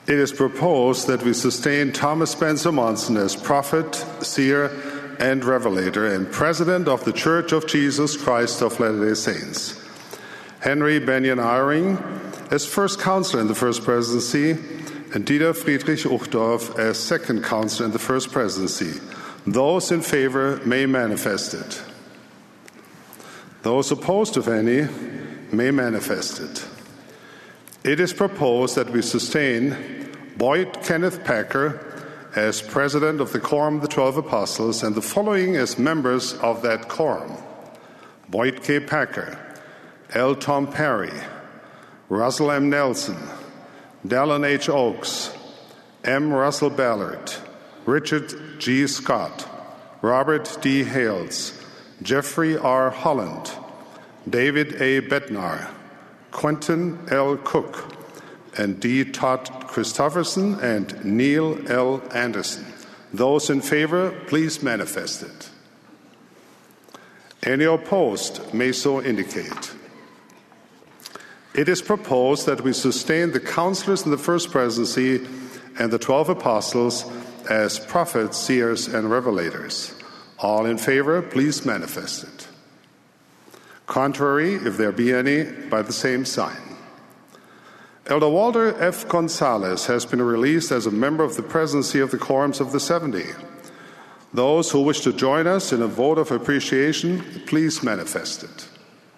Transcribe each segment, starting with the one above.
It is proposed that we sustain Thomas Spencer Monson as prophet, seer, and revelator and president of the Church of Jesus Christ of Latter-day Saints. Henry Benyon Eyring as first counselor in the First Presidency, and Dieter Friedrich Uchtdorf as second counselor in the First Presidency. Those in favor may manifest it. Those opposed, if any, may manifest it. It is proposed that we sustain Boyd Kenneth Packer as president of the Quorum of the 12 Apostles and the following as members of that quorum: Boyd K. Packer, L. Tom Perry, Russell M. Nelson, Dallin H. Oakes, M. Russell Ballard, Richard G. Scott, Robert D. Hales, Jeffrey R. Holland, David A. Bednar, Quentin L. Cook, and D. Todd Christofferson and Neil L. Anderson. Those in favor, please manifest it. Any opposed may so indicate. It is proposed that we sustain the counselors in the First Presidency and the 12 Apostles as prophets, seers, and revelators. All in favor, please manifest it. Contrary, if there be any, by the same sign. Elder Walter F. Gonzalez has been released as a member of the Presidency of the Quorums of the 70. Those who wish to join us in a vote of appreciation, please manifest it.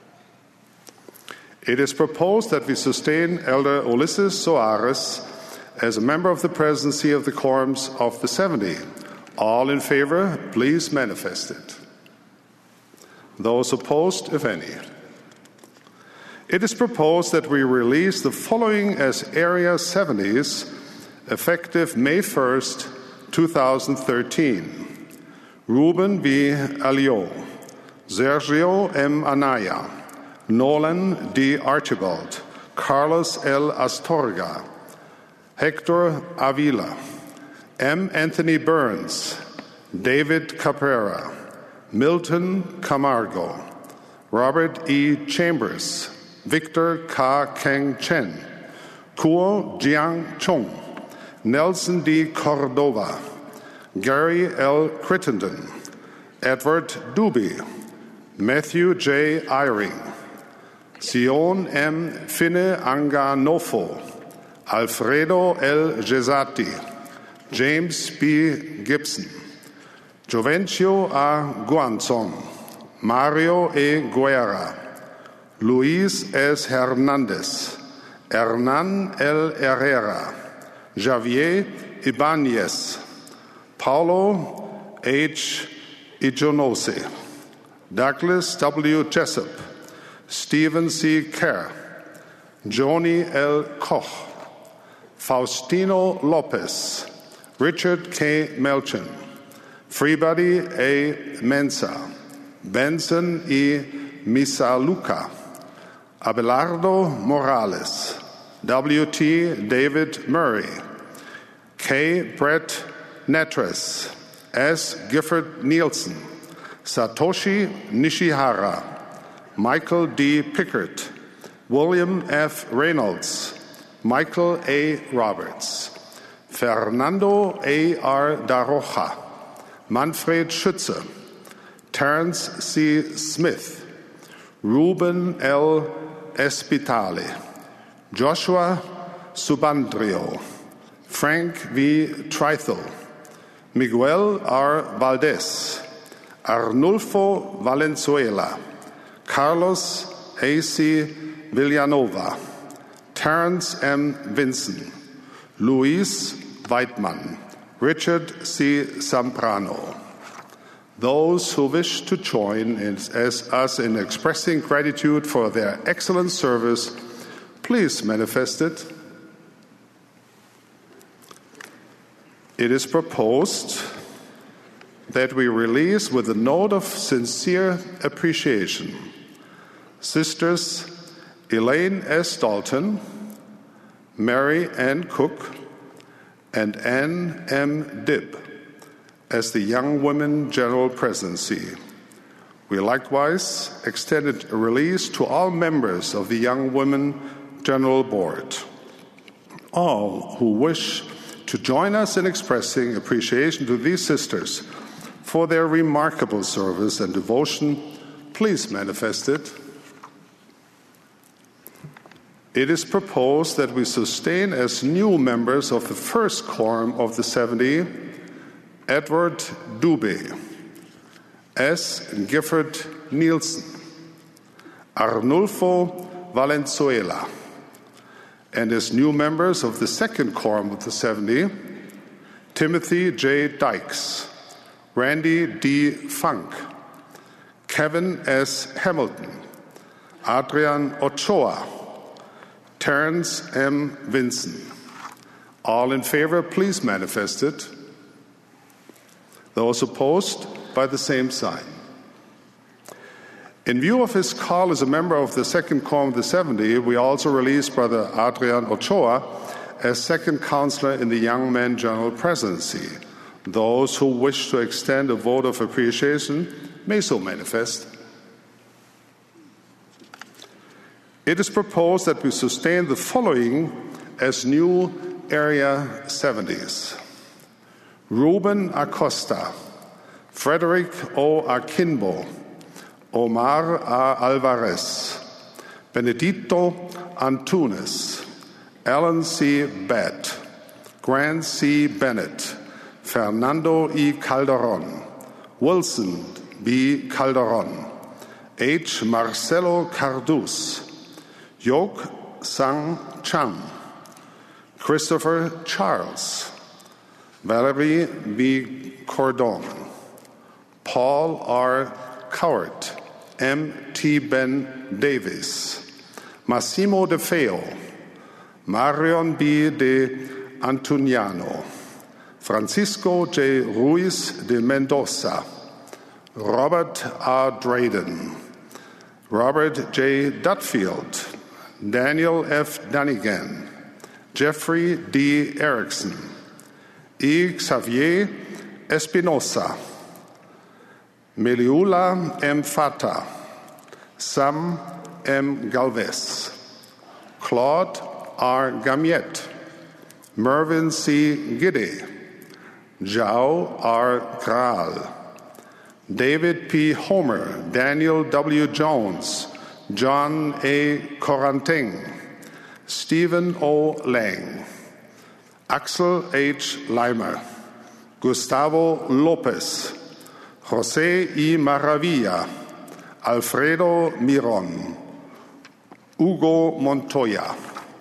It is proposed that we sustain Elder Ulysses Soares as a member of the Presidency of the Quorums of the 70. All in favor, please manifest it. Those opposed, if any. It is proposed that we release the following as Area 70s, effective May 1st, 2013. Ruben V. Alio, Sergio M. Anaya, Nolan D. Archibald, Carlos L. Astorga, Hector Avila, M. Anthony Burns, David Caprera, Milton Camargo, Robert E. Chambers, Victor Ka Keng Chen, Kuo Jiang Chung, Nelson D. Cordova, Gary L. Crittenden, Edward Duby, Matthew J. Eyring, Sion M. Finne Anganofo, Alfredo L. Gesati, James B. Gibson, Jovencio A. Guanzon, Mario E. Guerra, Luis S. Hernandez, Hernan L. Herrera, Javier Ibanez, Paulo H. Ijonose, Douglas W. Jessup, Stephen C. Kerr, Joni L. Koch, Faustino Lopez, Richard K. Melchin, Freebody A. Mensa, Benson E. Misaluka, Abelardo Morales, W.T. David Murray, K. Brett Netres, S. Gifford Nielsen, Satoshi Nishihara, Michael D. Pickert, William F. Reynolds, Michael A. Roberts, Fernando A. R. Daroja, Manfred Schütze, Terence C. Smith, Ruben L. Espitale, Joshua Subandrio, Frank V. Trithel, Miguel R. Valdez, Arnulfo Valenzuela, Carlos A.C. Villanova, Terence M. Vinson, Luis Weidmann, Richard C. Zambrano. Those who wish to join as us in expressing gratitude for their excellent service, please manifest it. It is proposed that we release with a note of sincere appreciation Sisters Elaine S. Dalton, Mary Ann Cook, and Ann M. Dibb as the Young Women General Presidency. We likewise extended a release to all members of the Young Women General Board. All who wish to join us in expressing appreciation to these sisters for their remarkable service and devotion, please manifest it. It is proposed that we sustain as new members of the first quorum of the 70 Edward Dubé, S. Gifford Nielsen, Arnulfo Valenzuela, and as new members of the second quorum of the 70, Timothy J. Dykes, Randy D. Funk, Kevin S. Hamilton, Adrian Ochoa, Terence M. Vinson. All in favor, please manifest it. Those opposed, by the same sign. In view of his call as a member of the second quorum of the 70, we also release Brother Adrian Ochoa as second counselor in the Young Men General Presidency. Those who wish to extend a vote of appreciation may so manifest. It is proposed that we sustain the following as new Area 70s. Ruben Acosta, Frederick O. Akinbo, Omar A. Alvarez, Benedito Antunes, Alan C. Batt, Grant C. Bennett, Fernando E. Calderon, Wilson B. Calderon, H. Marcelo Cardus, Yok Sang Cham, Christopher Charles, Valerie B. Cordon, Paul R. Cowart, M. T. Ben Davis, Massimo De Feo, Marion B. de Antuniano, Francisco J. Ruiz de Mendoza, Robert R. Drayden, Robert J. Dutfield, Daniel F. Dunnigan, Jeffrey D. Erickson, E. Xavier Espinosa, Meliula M. Fata, Sam M. Galvez, Claude R. Gamiet, Mervyn C. Gide, Zhao R. Graal, David P. Homer, Daniel W. Jones, John A. Coranting, Stephen O. Lang, Axel H. Leimer, Gustavo Lopez, José I. Maravilla, Alfredo Miron, Hugo Montoya,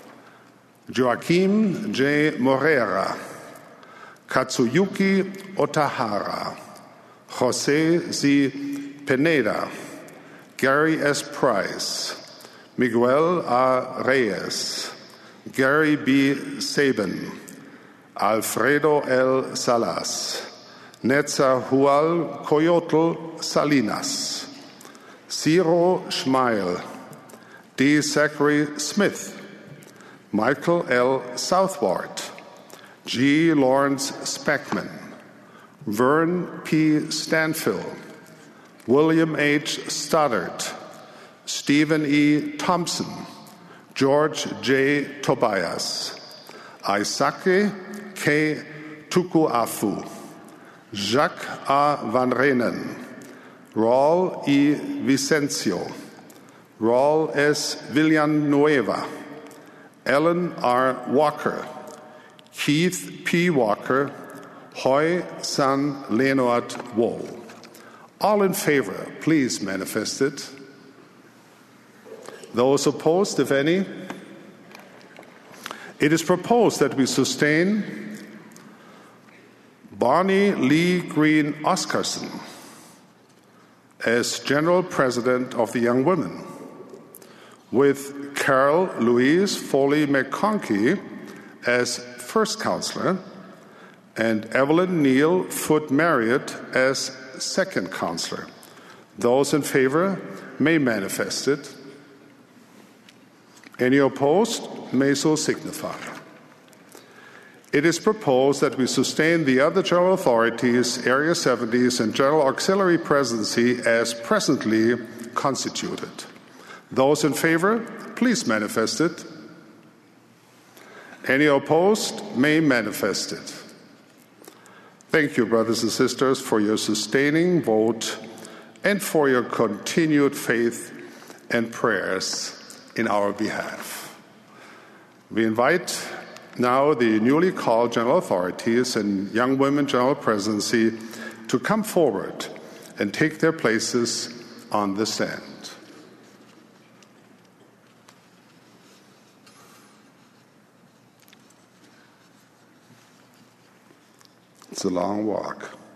Joaquim J. Morera, Katsuyuki Otahara, José Z. Pineda, Gary S. Price, Miguel A. Reyes, Gary B. Sabin, Alfredo L. Salas, Netzahual Coyotl Salinas, Ciro Schmeil, D. Zachary Smith, Michael L. Southward, G. Lawrence Speckman, Vern P. Stanfill, William H. Stoddard, Stephen E. Thompson, George J. Tobias, Isake K. Tukuafu, Jacques A. Van Renen, Raul E. Vicencio, Raul S. Villanueva, Ellen R. Walker, Keith P. Walker, Hoy San Leonard Wool. All in favor, please manifest it. Those opposed, if any? It is proposed that we sustain Barney Lee Green Oscarson as General President of the Young Women, with Carol Louise Foley McConkey as First Counselor and Evelyn Neal Foote Marriott as Second Counselor. Those in favor may manifest it. Any opposed may so signify. It is proposed that we sustain the other general authorities, Area 70s, and General Auxiliary Presidency as presently constituted. Those in favor, please manifest it. Any opposed may manifest it. Thank you, brothers and sisters, for your sustaining vote and for your continued faith and prayers in our behalf. We invite now the newly called general authorities and Young Women General Presidency to come forward and take their places on the stand. It's a long walk.